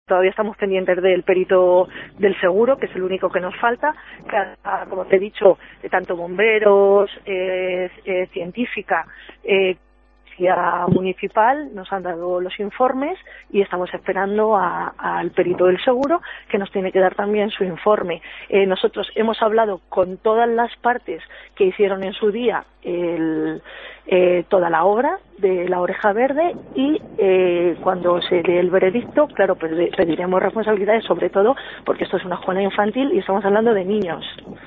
todavía estamos pendientes del perito del seguro, que es el único que nos falta. Como te he dicho, tanto bomberos, científica, policía municipal nos han dado los informes y estamos esperando al perito del seguro, que nos tiene que dar también su informe. Nosotros hemos hablado con todas las partes que hicieron en su día toda la obra de la Oreja Verde y cuando se dé el veredicto, claro, pediremos responsabilidades, sobre todo porque esto es una escuela infantil y estamos hablando de niños.